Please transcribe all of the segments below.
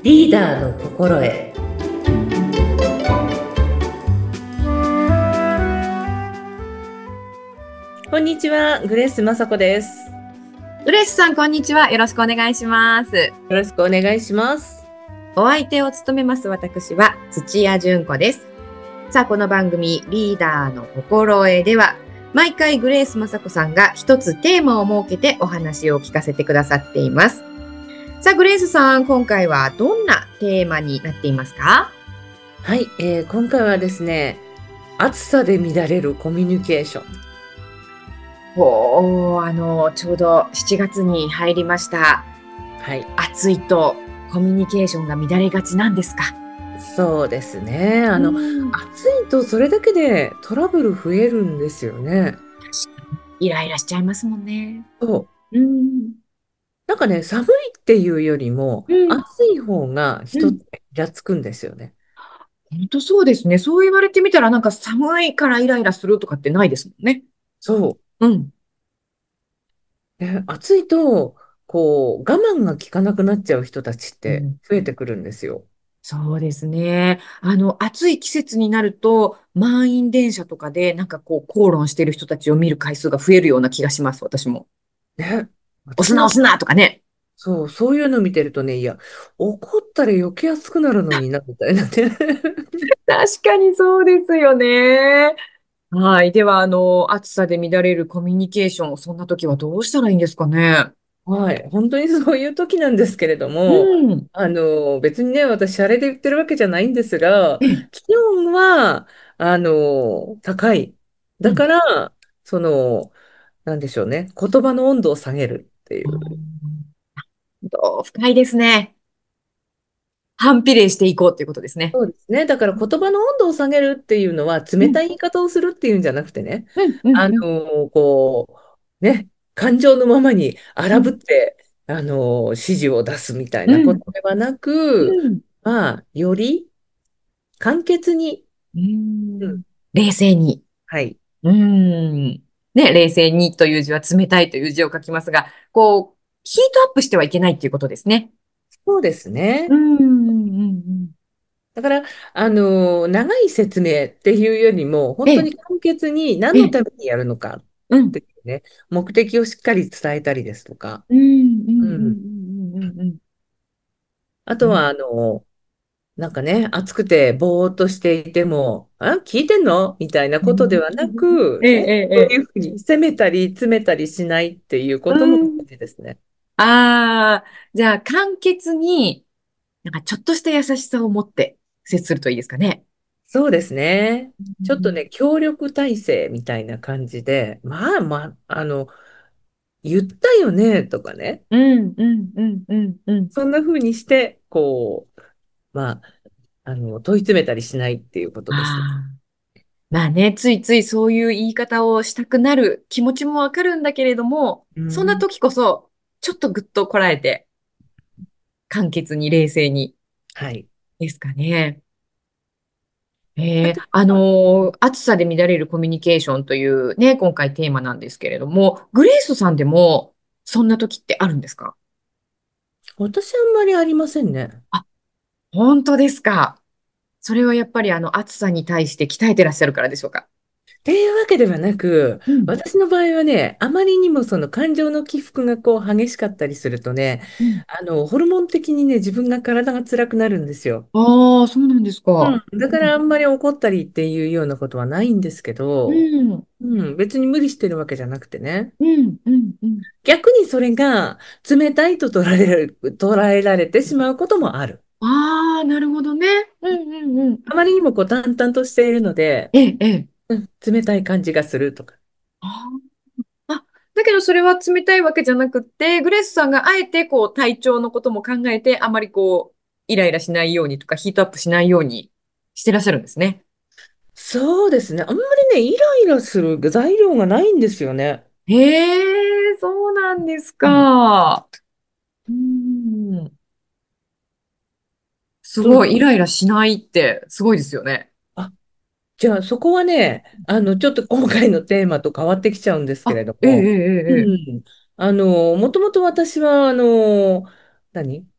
リーダーの心得。こんにちは、グレース雅子です。 グレースさん、こんにちは。よろしくお願いします。 よろしくお願いします。 お相手を務めます私は土屋純子です。さあ、この番組リーダーの心得では、毎回グレース雅子さんが一つテーマを設けてお話を聞かせてくださっています。さあ、グレースさん、今回はどんなテーマになっていますか？ はい、今回はですね、暑さで乱れるコミュニケーション。 ちょうど7月に入りました。 はい、 暑いとコミュニケーションが乱れがちなんですか？ そうですね。 うん。 暑いとそれだけでトラブル増えるんですよね。 確かにイライラしちゃいますもんね。 そう。 うん。 なんかね、寒いっていうよりも、 うん。 暑い方が人っうん。 てイラつくんですよね。 本当そうですね。そう言われてみたら、なんか寒いからイライラするとかってないですもんね。 そうん。 う。暑いと、我慢が効かなくなっちゃう人たちってうん。 増えてくるんですよ。 そうですね。暑い季節になると、満員電車とかで、なんかこう、口論してる人たちを見る回数が増えるような気がします、私も。 ね。 押すな、 私なんか、 押すなとかね。 そういうの見てるとね、いや、怒ったら余計熱くなるのにな、みたいなね。 確かにそうですよね。はい。では、暑さで乱れるコミュニケーション、そんな時はどうしたらいいんですかね。 はい。本当にそういう時なんですけれどうも、 ん。 別にね、私、あれで言ってるわけじゃないんですが、 ええ。 気温は、高い。だうん。 から、その、なんでしょうね。言葉の温度を下げるっていう。 深いですね。反比例していこうということですね。 そうですね。だから言葉の温度を下げるっていうのは、 うん。 冷たい言い方をするっていうんじゃなくてね、 うん。うん。うん。 感情のままに荒ぶっうん。 て、指示を出すみたいなこうん。 とではなく、 うん。 まあ、より簡潔に、 ううん、 ん。冷静に。 はい。 うん。ね、冷静にという字は冷たいという字を書きますが、こう、ヒートアップしてはいけないっていうことですね。 そうですね。 うん。うん。 だから、長い説明っていうよりも、 ええ、 本当に簡潔に何ええ、 のためにやるのかうん。 っていうね、目的をしっかり伝えたりですとか、 うん。うん。うん。 うん。 うん。うん。うん。 あとは、なんかね、暑くてぼーっとしていても、聞いてんのみたいなうん。 ことではなく、 ええ、 ね、 ええ、ええ。 そういうふうに責めたり詰めたりしないっていうこうともん。 大事ですね。 ああ、じゃあ、簡潔に、なんかちょっとした優しさを持って接するといいですかね。 そうですね。 うちょっとん。 ね、協力体制みたいな感じで、言ったよねとかね、 うん。うん。うん。うん。うん。 そんなふうにして、問い詰めたりしないっていうことですね。 ああ。まあね、ついついそういう言い方をしたくなる気持ちもわかるんだけれども、そんなうん。 時こそ、ちょっとぐっとこらえて、簡潔に冷静にはい。 ですかね。 あとは、 暑さで乱れるコミュニケーションというね、今回テーマなんですけれども、グレースさんでもそんな時ってあるんですか？ 私あんまりありませんね。 あ、本当ですか。それはやっぱり暑さに対して鍛えてらっしゃるからでしょうか。 っていうわけではなく、 うん。 私の場合はね、あまりにもその感情の起伏が激しかったりするとね、 うん。 ホルモン的にね、自分が体が辛くなるんですよ。 ああ、そうなんですか。 だからあんまり怒ったりっていうようなことはないんですけうど、 ん。 別に無理してるわけじゃなくてね。 うん。うん。うん。 逆にそれが冷たいと捉えられてしまうこともある。 ああ、なるほどね。うんうんうん。 あまりにも淡々としているので、 ええ、ええ。 冷たい感じがするとか。 あーあ、だけどそれは冷たいわけじゃなくって、グレースさんがあえてこう体調のことも考えて、あまりこう、イライラしないようにとか、ヒートアップしないようにしてらっしゃるんですね。 そうですね。あんまりね、イライラする材料がないんですよね。 へえ、そうなんですうん。 か。うん。すそう。 ごい、イライラしないってすごいですよね。 あ、じゃあそこはね、ちょっと今回のテーマと変わってきちゃうんですけれあ、ええ、えども、 え、ええ。 もともと私は、何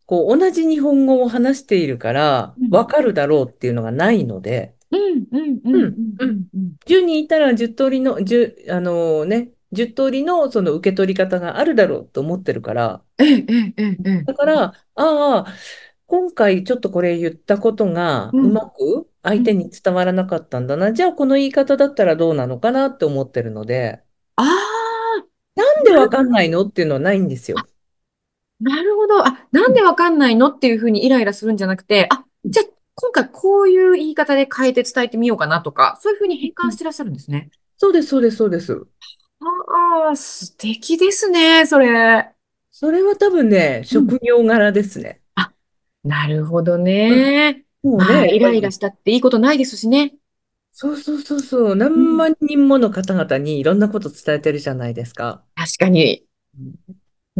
こう、同じ日本語を話しているから、 うん、 わかるだろうっていうのがないので、 うん、うん、うん、 うん、 うん、 うん。 うん。 10人いたら10通りの、10通りのその受け取り方があるだろうと思ってるから、 ええ、ええ、ええ、ええ。 だから、ああ、今回ちょっとこれ言ったことがううん、 まく相手うん。 に伝わらなかったんだな。じゃあこの言い方だったらどうなのかなって思ってるので、 ああ、 なんでわかんないのっていうのはないんですよ。 なるほど。あ、なんでわかんないのっていうふうにイライラするんじゃなくて、あ、じゃあ、今回こういう言い方で変えて伝えてみようかなとか、そういうふうに変うん、 換してらっしゃるんですね。 そうです、そうです、そうです。 ああ、素敵ですね、それ。 それは多分ね、 うん。 職業柄ですね。 あ、なるほどうん、 ね。まあ、 もうね、やっイライラぱり、 したっていいことないですしね。 そうそうそうそう、 うん。 何万人もの方々にいろんなこと伝えてるじゃないですか。 確かに。 うん、 うん。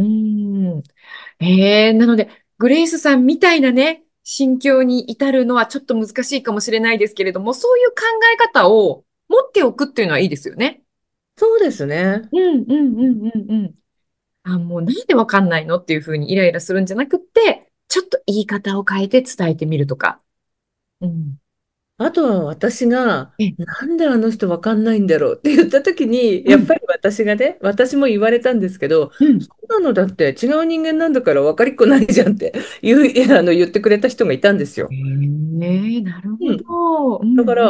なので、グレイスさんみたいなね、心境に至るのはちょっと難しいかもしれないですけれども、そういう考え方を持っておくっていうのはいいですよね。 そうですね。 うんうんうんうんうん。あ、もうなんでわかんないのっていうふうにイライラするんじゃなくって、ちょっと言い方を変えて伝えてみるとか。うん。 あとは私が、 え、 なんであの人わかんないんだろうって言った時に、 うん、 やっぱり私がね、私も言われたんですけど、 うん。 そんなのだって違う人間なんだから分かりっこないじゃんって言ってくれた人がいたんですよ。 なるほうん。 ど。うん、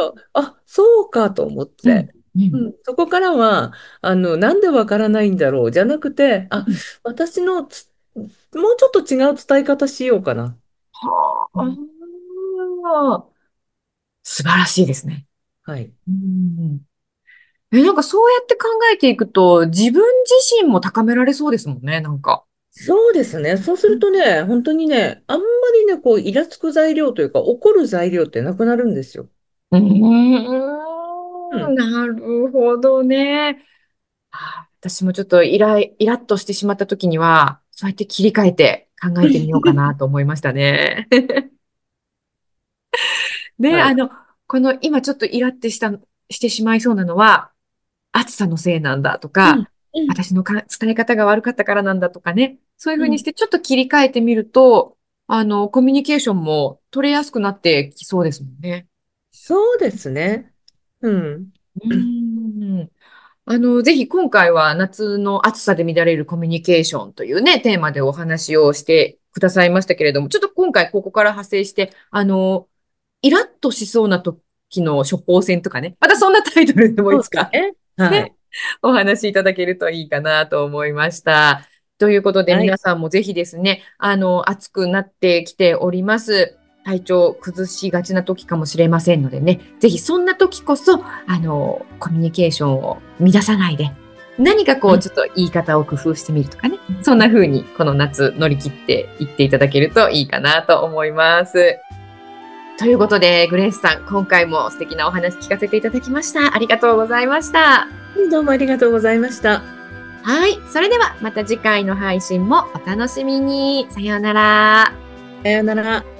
だから、あ、そうかと思っうん、 て。 うん、 うん、そこからは、なんでわからないんだろうじゃなくて、あ、 うん。 私のもうちょっと違う伝え方しようかな。 はうん、 あ、素晴らしいですね。 はい。 うん。なんかそうやって考えていくと、自分自身も高められそうですもんね、なんか。 そうですね。そうすうん。 るとね、本当にね、あんまりね、こう、イラつく材料というか、怒る材料ってなくなるんですよ。うん。 なるほどね。私もちょっとイラッとしてしまった時には、そうやって切り替えて考えてみようかなと思いましたね。で、 はい。 この今ちょっとイラってしてしまいそうなのは、暑さのせいなんだとうん。 か、 うん。 私の伝え方が悪かったからなんだとかね、そういうふうん。 うにしてちょっと切り替えてみると、コミュニケーションも取れやすくなってきそうですもんね。 そうですね。うん。 うーん。ぜひ今回は夏の暑さで乱れるコミュニケーションというね、テーマでお話をしてくださいましたけれども、ちょっと今回ここから派生して、イラッとしそうな時の処方箋とかね、またそんなタイトルでもそういつか、 ですね。はね、 い。 お話しいただけるといいかなと思いました。ということではい。 皆さんもぜひですね、暑くなってきております。体調崩しがちな時かもしれませんのでね、ぜひそんな時こそ、コミュニケーションを乱さないで、何かこうん。 うちょっと言い方を工夫してみるとかね、そんな風にこの夏乗り切っていっていただけるといいかなと思います。ということで、グレースさん、今回も素敵なお話聞かせていただきました。ありがとうございました。 どうもありがとうございました。 はい。それではまた次回の配信もお楽しみに。さようなら。 さようなら。